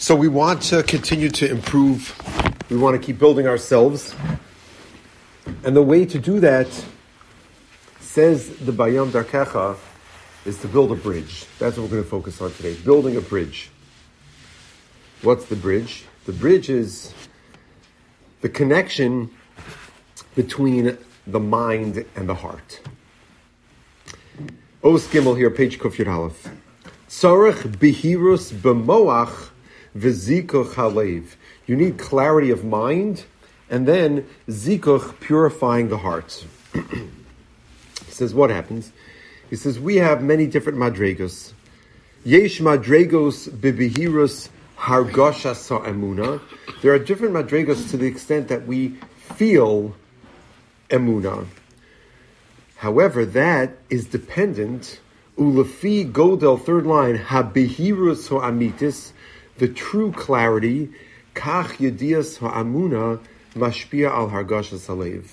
So we want to continue to improve. We want to keep building ourselves. And the way to do that, says the Bayam Darkecha, is to build a bridge. That's what we're going to focus on today. Building a bridge. What's the bridge? The bridge is the connection between the mind and the heart. Os Gimel here, page Kuf Yud Aleph. Tzarech bihirus b'moach v'zikuch halev. You need clarity of mind, and then zikuch, purifying the heart. He says, what happens? He says, we have many different madregos. Yesh madregos b'bihirus hargosha sa'emuna. There are different madregos to the extent that we feel emuna. However, that is dependent, ulefi godel, third line, habihirus ha'amitis, the true clarity, kach yedias ha'amuna, mashpia al hargashas halev.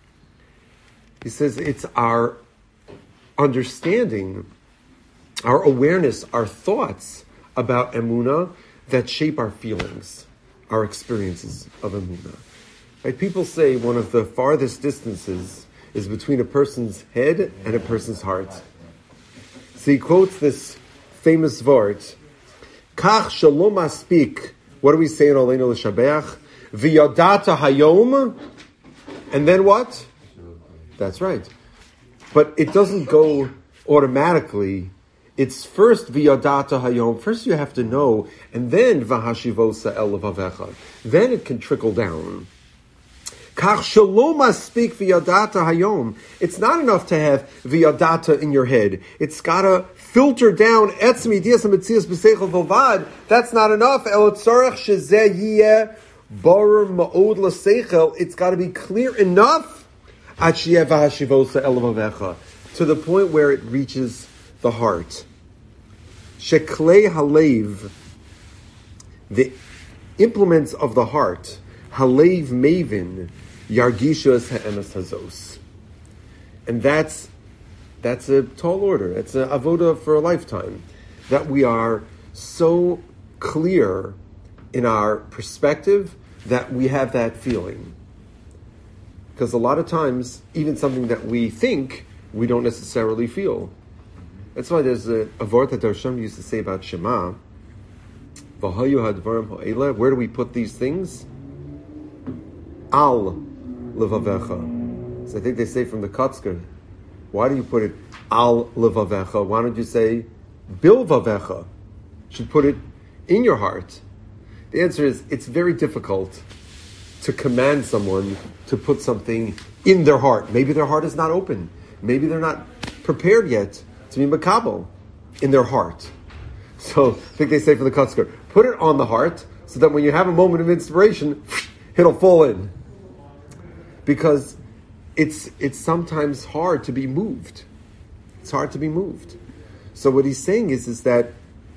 He says it's our understanding, our awareness, our thoughts about emuna that shape our feelings, our experiences of emuna. Right? People say one of the farthest distances is between a person's head and a person's heart. So he quotes this famous vart, Kach shalom aspik. What do we say in Aleinu L'Shabeach? V'yadata hayom. And then what? That's right. But it doesn't go automatically. It's first v'yadata hayom. First you have to know, and then v'hashivosa el levavecha. Then it can trickle down. Kach shalom aspik v'yadata hayom. It's not enough to have v'yadata in your head. It's got to filter down etzmi dias ametzias b'seichel v'vad. That's not enough. El tzarech shezeh yiyeh bar ma'od l'seichel. It's got to be clear enough at sheyeh v'hashivosa el levavecha, to the point where it reaches the heart. Sheklei halev, the implements of the heart, halev mavin, yargishos ha'emes hazos. And that's a tall order. It's an avoda for a lifetime. That we are so clear in our perspective that we have that feeling. Because a lot of times, even something that we think, we don't necessarily feel. That's why there's a vart that Darsham used to say about Shema. V'hayu hadvarim ha'ela. Where do we put these things? Al levavecha. So I think they say from the Kotzker, why do you put it al levavecha? Why don't you say bil vavecha? You should put it in your heart. The answer is, it's very difficult to command someone to put something in their heart. Maybe their heart is not open. Maybe they're not prepared yet to be makabel in their heart. So I think they say for the Kotzker, put it on the heart so that when you have a moment of inspiration, it'll fall in. Because it's sometimes hard to be moved. It's hard to be moved. So what he's saying is that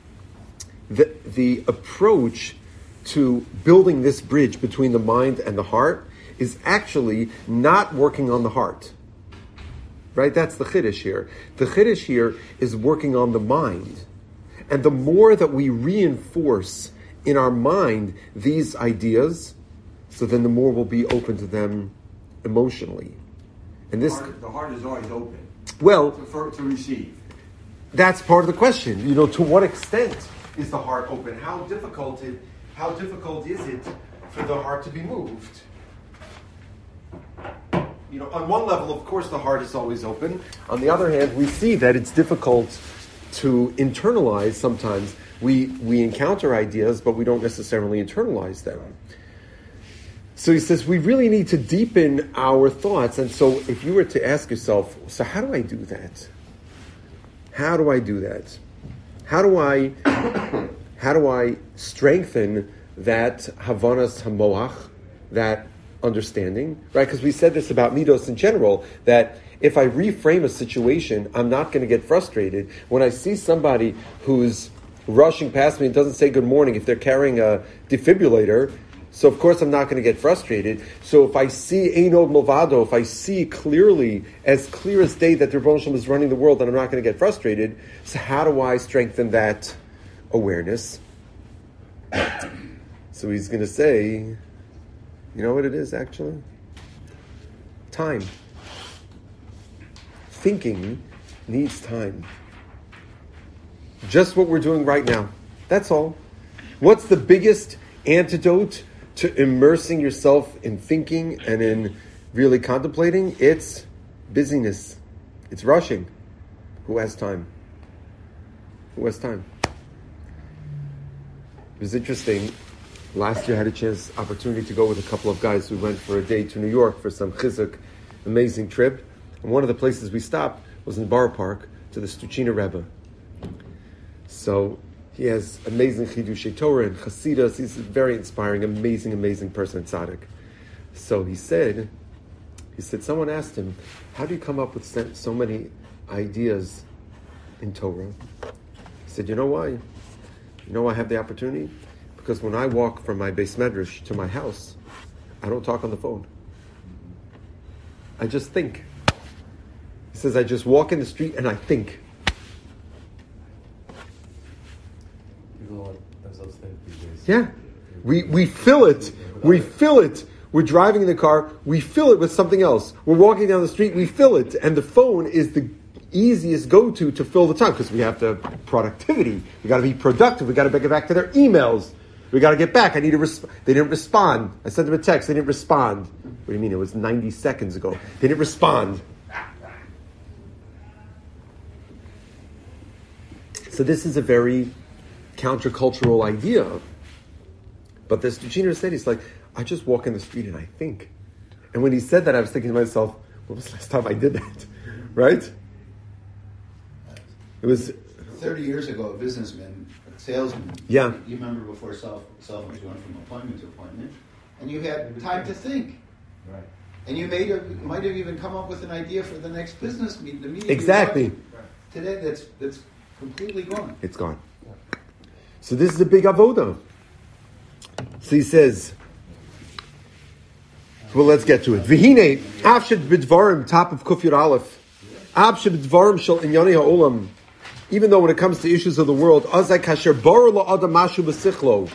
the approach to building this bridge between the mind and the heart is actually not working on the heart. Right? That's the chiddush here. The chiddush here is working on the mind. And the more that we reinforce in our mind these ideas, so then the more we'll be open to them emotionally. And this, the heart is always open. Well, to receive. That's part of the question. To what extent is the heart open? How difficult is it for the heart to be moved? On one level, of course, the heart is always open. On the other hand, we see that it's difficult to internalize sometimes. We encounter ideas, but we don't necessarily internalize them. So he says, we really need to deepen our thoughts. And so if you were to ask yourself, so how do I do that? How do I do that? How do I strengthen that Havanas Hamoach, that understanding, right? Because we said this about midos in general, that if I reframe a situation, I'm not going to get frustrated. When I see somebody who's rushing past me and doesn't say good morning, if they're carrying a defibrillator, so of course I'm not going to get frustrated. So if I see Einod Movado, if I see clearly, as clear as day, that the Rebbeinu Shalom is running the world, then I'm not going to get frustrated. So how do I strengthen that awareness? So he's going to say, you know what it is actually? Time. Thinking needs time. Just what we're doing right now. That's all. What's the biggest antidote to immersing yourself in thinking and in really contemplating? It's busyness. It's rushing. Who has time? Who has time? It was interesting. Last year I had a opportunity to go with a couple of guys who went for a day to New York for some chizuk, amazing trip. And one of the places we stopped was in Borough Park to the Stuchina Rebbe. So he has amazing Chidushei Torah and Chasidus. He's a very inspiring, amazing person, tzaddik. So he said, someone asked him, how do you come up with so many ideas in Torah? He said, you know why? You know why I have the opportunity? Because when I walk from my Beis Medrash to my house, I don't talk on the phone. I just think. He says, I just walk in the street and I think. People let themselves think these days. Yeah. We fill it. We fill it. We're driving in the car, we fill it with something else. We're walking down the street, we fill it. And the phone is the easiest go-to to fill the time because we have the productivity. We got to be productive. We got to get back to their emails. We got to get back. They didn't respond. I sent them a text. They didn't respond. What do you mean? It was 90 seconds ago. They didn't respond. So this is a very countercultural idea. But the Stuchiner said, he's like, I just walk in the street and I think. And when he said that, I was thinking to myself, when was the last time I did that? Right? It was 30 years ago, a businessman, a salesman. Yeah. You remember before cell phones, you went from appointment to appointment, and you had time to think. Right. And you might have even come up with an idea for the next business meeting. The meeting exactly. Today, that's completely gone. It's gone. So this is a big avoda. So he says, well, let's get to it. V'hinei, avshed b'dvarim, top of Kuf Yud Aleph. Avshed b'dvarim shel inyani ha'olam. Even though when it comes to issues of the world, azai kasher bar la'adam mashu b'sichlo.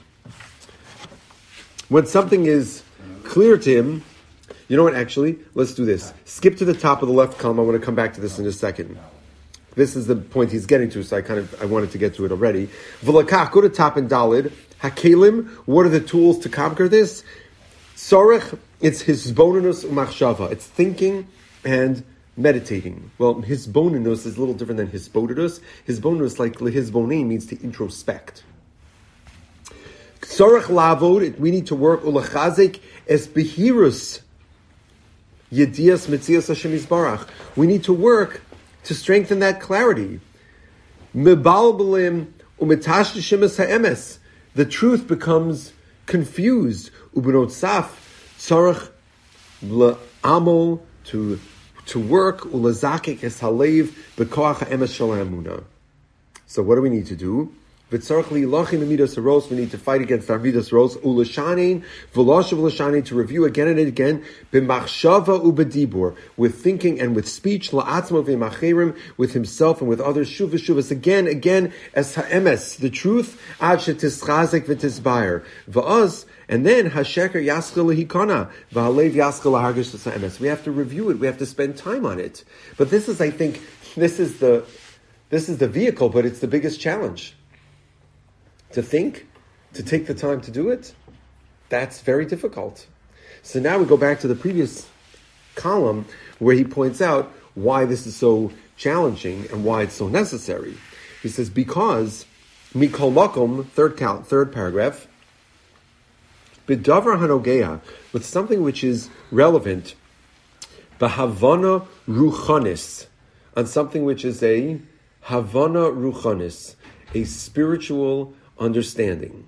When something is clear to him, you know what, actually, let's do this. Skip to the top of the left column. I want to come back to this in a second. This is the point he's getting to, so I wanted to get to it already. V'lakach, go to top and Dalid. Hakelim, what are the tools to conquer this? Sorech, it's hisbonenus umachshava. It's thinking and meditating. Well, hisbonenus is a little different than hisbonenus. Hisbonenus, like hisbonin, means to introspect. Sorech lavod, we need to work ulachazek es behirus yedias mitzias Hashem yisbarach. We need to work to strengthen that clarity. Mebalbalim umetashishim es ha'emes. The truth becomes confused. Ubenot saf tzarech le'amol to work ulazakik es halev bekoach ha'emes shel ha'emunah. So what do we need to do? V'tzarech li'ilachim amidas haros. We need to fight against our midas haros. Ulashanein v'lashav ulashanein, to review again and again. B'machshava ubedibur, with thinking and with speech. La'atzmo v'macherim, with himself and with others. Shuv v'shuvas, again as ha'emes, the truth. Ad she'tischazek v'tisbayer. V'az, and then hasheker yaschel lehikana v'halev yaschel lahargish ha'emes. We have to review it. We have to spend time on it. But this is, I think, this is the vehicle, but it's the biggest challenge. To think, to take the time to do it, that's very difficult. So now we go back to the previous column where he points out why this is so challenging and why it's so necessary. He says, because mikol makom, third paragraph, bidavar hanogeya, with something which is relevant, bahavana ruchanis, on something which is a havana ruchanis, a spiritual understanding.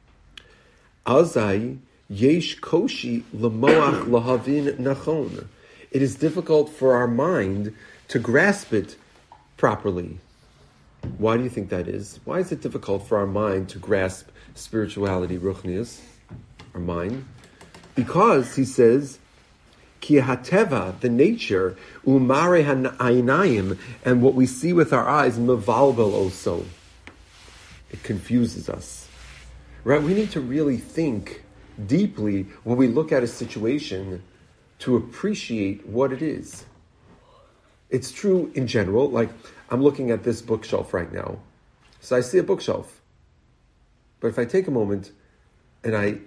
Azai yesh koshi lemoach lahavin nachon. It is difficult for our mind to grasp it properly. Why do you think that is? Why is it difficult for our mind to grasp spirituality, ruchnius, our mind? Because, he says, ki hateva, the nature, umare ha'inayim, and what we see with our eyes, mevalbel also. It confuses us. right? We need to really think deeply when we look at a situation to appreciate what it is. It's true in general, like I'm looking at this bookshelf right now. So I see a bookshelf. But if I take a moment and I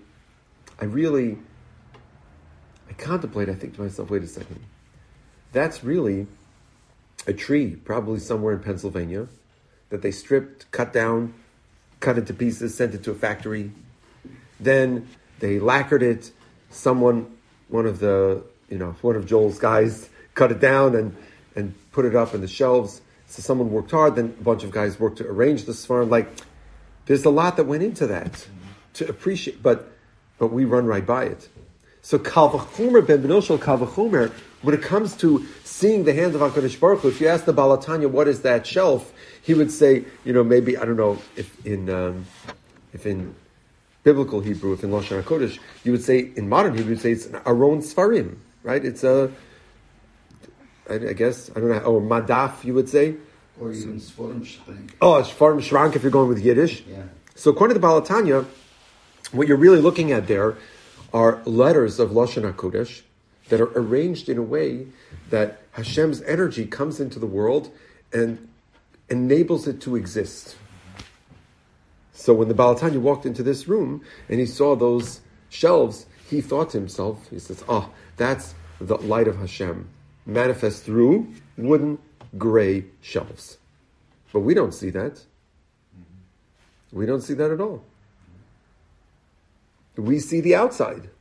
contemplate, I think to myself, wait a second. That's really a tree, probably somewhere in Pennsylvania, that they stripped, cut down, cut into pieces, sent it to a factory. Then they lacquered it. One of Joel's guys cut it down and put it up in the shelves. So someone worked hard, then a bunch of guys worked to arrange the Sfarim. Like, there's a lot that went into that to appreciate, but we run right by it. So Kal V'chomer ben Benoshel Kal V'chomer, when it comes to seeing the hand of HaKadosh Baruch Hu, if you ask the Baal HaTanya, what is that shelf? He would say, maybe, I don't know, if in biblical Hebrew, if in Lashon HaKodesh, you would say, in modern Hebrew, you would say it's an Aron Sfarim, right? It's I guess, I don't know, or Madaf, you would say. Or even Sforim Shrank. Oh, Sfarim Shrank, if you're going with Yiddish. Yeah. So according to the Baal HaTanya, what you're really looking at there are letters of Lashon HaKodesh that are arranged in a way that Hashem's energy comes into the world and enables it to exist. So when the Baal HaTanya walked into this room and he saw those shelves, he thought to himself, he says, that's the light of Hashem, manifest through wooden, gray shelves. But we don't see that. We don't see that at all. We see the outside.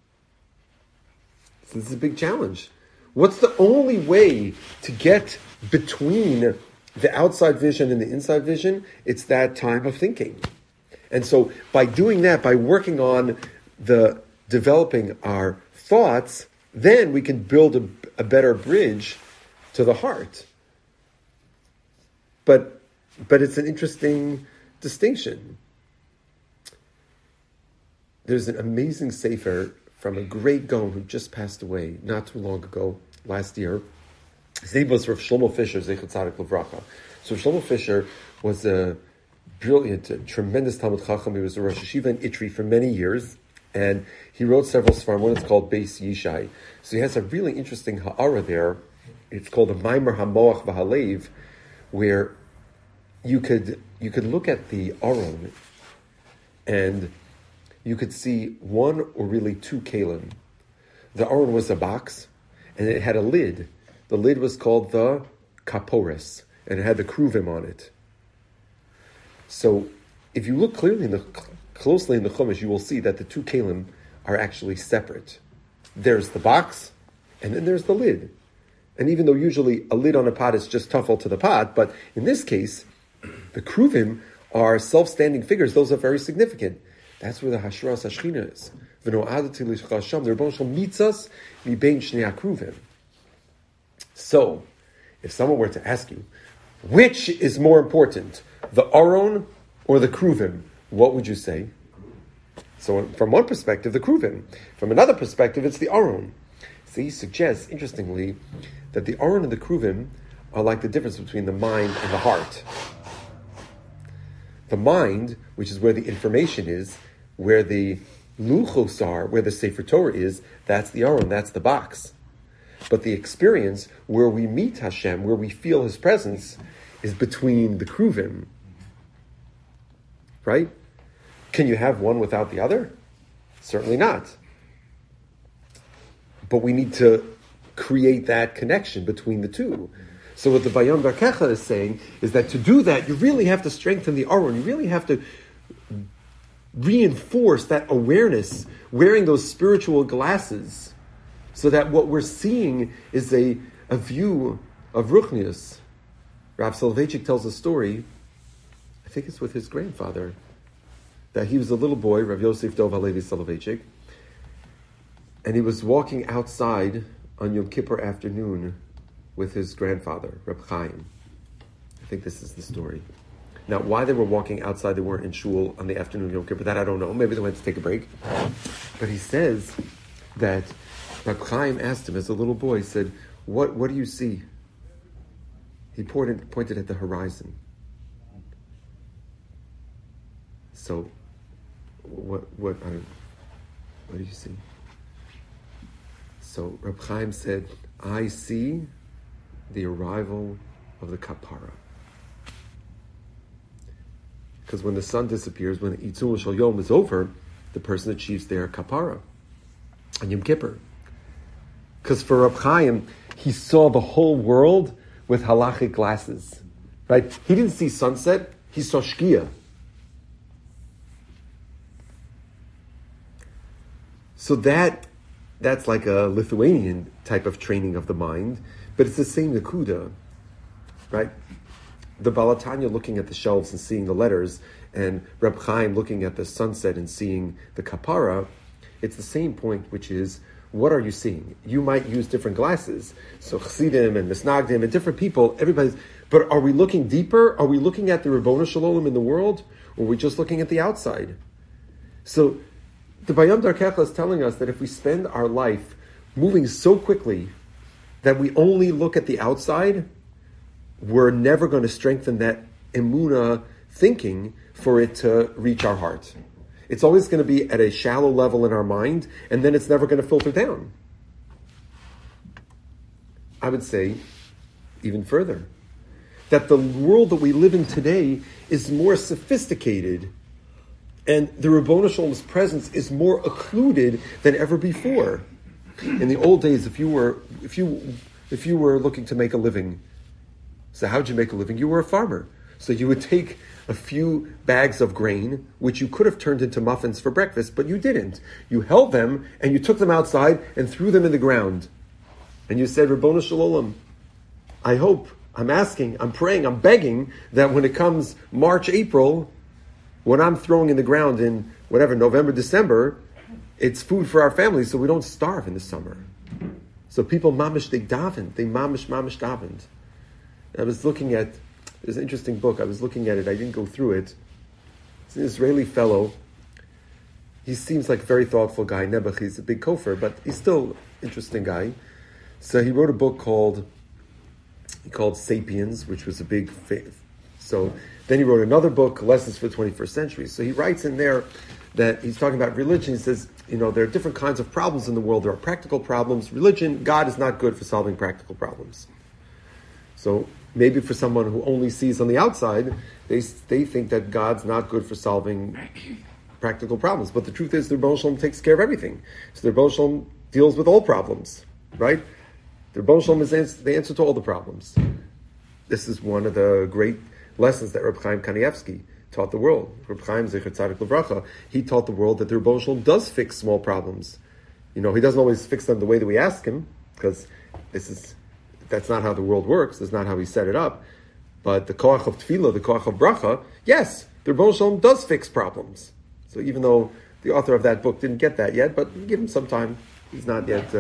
So this is a big challenge. What's the only way to get between the outside vision and the inside vision? It's that time of thinking. And so by doing that, by working on developing our thoughts, then we can build a better bridge to the heart. But it's an interesting distinction. There's an amazing sefer from a great Gaon who just passed away not too long ago, last year. His name was Rav Shlomo Fisher, Zecher Tzadik Levracha. So Shlomo Fisher was a brilliant, tremendous Talmud Chacham. He was a Rosh Yeshiva in Itri for many years, and he wrote several Sfarim. One is called Beis Yishai. So he has a really interesting ha'ara there. It's called a Maimer HaMoach V'Halev, where you could look at the Aron and you could see one or really two kalim. The Aron was a box, and it had a lid. The lid was called the kaporis, and it had the kruvim on it. So, if you look closely in the Chumash, you will see that the two kalim are actually separate. There's the box, and then there's the lid. And even though usually a lid on a pot is just tuffle to the pot, but in this case, the kruvim are self-standing figures. Those are very significant. That's where the Hashras Hashchina is. The Rebbeinu Shalom meets us mibein shnei hakruvim. So, if someone were to ask you, which is more important, the Aron or the kruvim, what would you say? So, from one perspective, the kruvim. From another perspective, it's the Aron. So he suggests, interestingly, that the Aron and the kruvim are like the difference between the mind and the heart. The mind, which is where the information is, where the luchos are, where the Sefer Torah is, that's the Aron, that's the box. But the experience, where we meet Hashem, where we feel His presence, is between the kruvim. Right? Can you have one without the other? Certainly not. But we need to create that connection between the two. So what the Bayon Darkecha is saying is that to do that, you really have to strengthen the Aron. You really have to reinforce that awareness, wearing those spiritual glasses, so that what we're seeing is a view of Ruchnius. Rav Soloveitchik tells a story, I think it's with his grandfather, that he was a little boy, Rav Yosef Dov Halevi Soloveitchik, and he was walking outside on Yom Kippur afternoon with his grandfather, Reb Chaim. I think this is the story. Now, why they were walking outside, they weren't in shul on the afternoon of Yom Kippur, that I don't know. Maybe they went to take a break. But he says that Reb Chaim asked him as a little boy, he said, what do you see? He pointed at the horizon. So what do you see? So Reb Chaim said, I see the arrival of the kapara. Because when the sun disappears, when the Itzul Shal Yom is over, the person achieves their kapara on Yom Kippur. Because for Reb Chaim, he saw the whole world with halachic glasses. Right? He didn't see sunset, he saw Shkia. So that's like a Lithuanian type of training of the mind, but it's the same Nakuda, right? The Balatanya looking at the shelves and seeing the letters, and Reb Chaim looking at the sunset and seeing the kapara, it's the same point, which is, what are you seeing? You might use different glasses. So Chassidim and Misnagdim and different people, everybody's, but are we looking deeper? Are we looking at the Ribono Shel Olam in the world? Or are we just looking at the outside? So the Bayam Darkecha is telling us that if we spend our life moving so quickly that we only look at the outside, we're never going to strengthen that emuna thinking for it to reach our heart. It's always going to be at a shallow level in our mind, and then it's never going to filter down. I would say, even further, that the world that we live in today is more sophisticated, and the Ribono Shel Olam's presence is more occluded than ever before. In the old days, if you were looking to make a living, so how'd you make a living? You were a farmer. So you would take a few bags of grain, which you could have turned into muffins for breakfast, but you didn't. You held them and you took them outside and threw them in the ground. And you said, Ribono Shel Olam, I hope, I'm asking, I'm praying, I'm begging that when it comes March, April, when I'm throwing in the ground in whatever, November, December, it's food for our family so we don't starve in the summer. So people mamish, they davened. They mamish davened. I was looking at, there's an interesting book. I was looking at it. I didn't go through it. It's an Israeli fellow. He seems like a very thoughtful guy. Nebuch, he's a big kofar, but he's still an interesting guy. So he wrote a book called Sapiens, which was a big faith. So then he wrote another book, Lessons for the 21st Century. So he writes in there that he's talking about religion. He says, there are different kinds of problems in the world. There are practical problems. Religion, God is not good for solving practical problems. So maybe for someone who only sees on the outside, they think that God's not good for solving practical problems. But the truth is, the Ribono Shel Olam takes care of everything. So the Ribono Shel Olam deals with all problems, right? The Ribono Shel Olam is the answer to all the problems. This is one of the great lessons that Reb Chaim Kanievsky taught the world. Reb Chaim Zecher Tzadik Levracha, he taught the world that the Ribono Shel Olam does fix small problems. He doesn't always fix them the way that we ask him, because that's not how the world works. That's not how he set it up. But the koach of tefillah, the koach of bracha, yes, the Ribono Shel Olam does fix problems. So even though the author of that book didn't get that yet, but give him some time. He's not yet.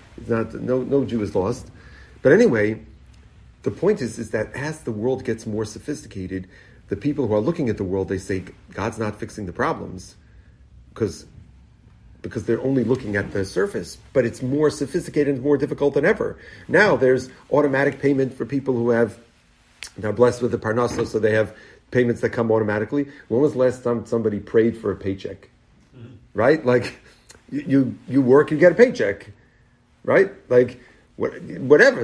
No Jew is lost. But anyway, the point is that as the world gets more sophisticated, the people who are looking at the world, they say God's not fixing the problems because they're only looking at the surface, but it's more sophisticated and more difficult than ever. Now there's automatic payment for people who are blessed with the parnasa, so they have payments that come automatically. When was the last time somebody prayed for a paycheck? Mm-hmm. Right? Like, you work, you get a paycheck. Right? Like, whatever,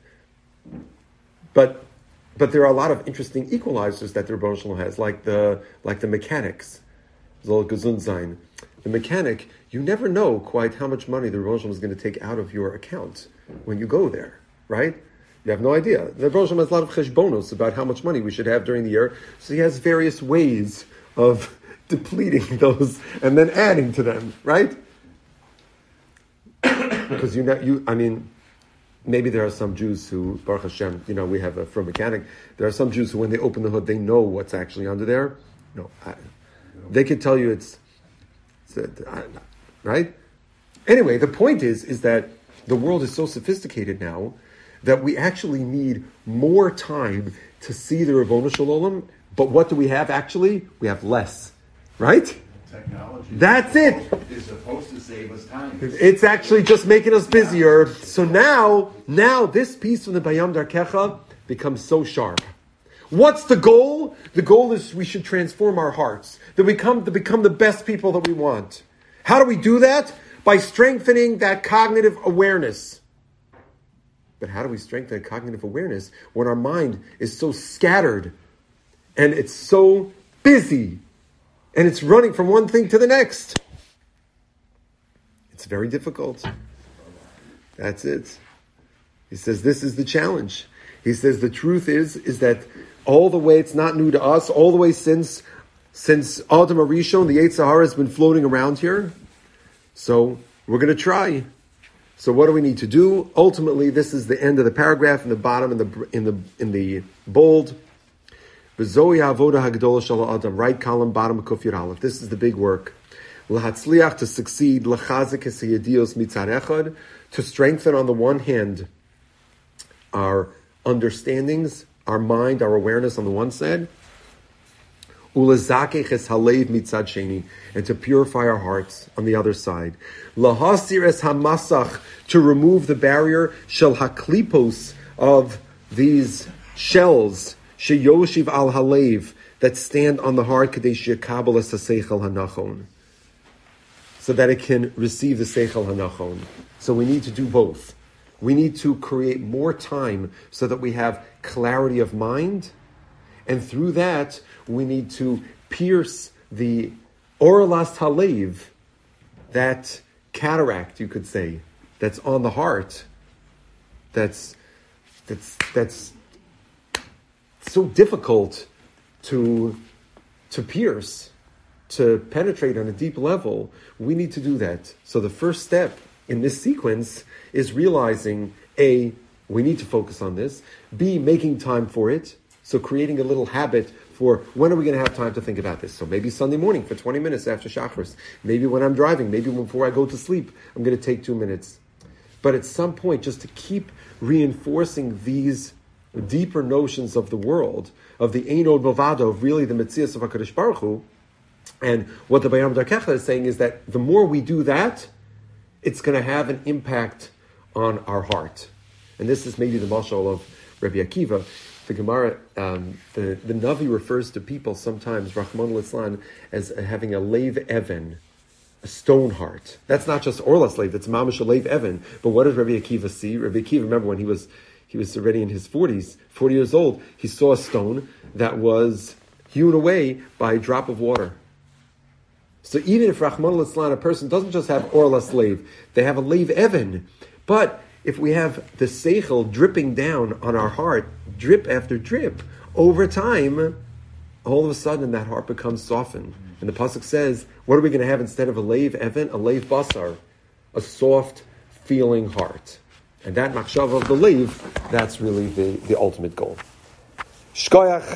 but there are a lot of interesting equalizers that the Ribono Shel Olam has, like the mechanics. Zol gesund sein. The mechanic, you never know quite how much money the Ribono Shel Olam is going to take out of your account when you go there, right? You have no idea. The Ribono Shel Olam has a lot of cheshbonos about how much money we should have during the year, so he has various ways of depleting those and then adding to them, right? Because maybe there are some Jews who, Baruch Hashem, we have a frum mechanic. There are some Jews who, when they open the hood, they know what's actually under there. They could tell you it's right? Anyway, the point is that the world is so sophisticated now that we actually need more time to see the Ribono Shel Olam. But what do we have actually? We have less, right? Technology. That's it. Is supposed to save us time. It's actually just making us busier. So now this piece from the Bayam Darkecha becomes so sharp. What's the goal? The goal is we should transform our hearts, that we come to become the best people that we want. How do we do that? By strengthening that cognitive awareness. But how do we strengthen cognitive awareness when our mind is so scattered and it's so busy and it's running from one thing to the next? It's very difficult. That's it. He says this is the challenge. He says the truth is that all the way, it's not new to us, all the way since Adam Arishon, the Yetzer Hara has been floating around here. So we're going to try. So what do we need to do? Ultimately, this is the end of the paragraph in the bottom in the bold. V'zohi ha'avoda hagdola shel Adam, right column, bottom of Kuf Yud Aleph. This is the big work. L'hatzliach, to succeed, l'chazik es hayedios mitzad echad, to strengthen on the one hand our understandings, our mind, our awareness on the one side, ulezakech es halev mitzad sheni, and to purify our hearts on the other side. Lahasir es hamasach, to remove the barrier shel haklipos, of these shells sheyoshiv al halev, that stand on the heart, kadesh yakabel es haseichel hanachon, so that it can receive the seichel hanachon. So we need to do both. We need to create more time so that we have clarity of mind, and through that we need to pierce the oralas halev, that cataract, you could say, that's on the heart, that's so difficult to pierce, to penetrate on a deep level. We need to do that. So the first step in this sequence is realizing, A, we need to focus on this, B, making time for it, so creating a little habit for when are we going to have time to think about this. So maybe Sunday morning for 20 minutes after Shacharis, maybe when I'm driving, maybe before I go to sleep, I'm going to take 2 minutes. But at some point, just to keep reinforcing these deeper notions of the world, of the Ein Od Milvado, of really the Metzias of HaKadosh Baruch Hu, and what the Bayam Darkecha is saying is that the more we do that, it's going to have an impact on our heart. And this is maybe the mashal of Rabbi Akiva. The Gemara, the Navi refers to people sometimes, Rachmana litzlan, as having a leiv even, a stone heart. That's not just orlas leiv, that's mamash a leiv even. But what does Rabbi Akiva see? Rabbi Akiva, remember when he was already in his 40s, 40 years old, he saw a stone that was hewn away by a drop of water. So even if Rachmana litzlan, a person doesn't just have orlas leiv, they have a leiv even. But if we have the seichel dripping down on our heart, drip after drip, over time, all of a sudden that heart becomes softened. And the pasuk says, what are we going to have instead of a leiv even? A leiv basar, a soft feeling heart. And that machshava of the leiv, that's really the ultimate goal. Shkoyach.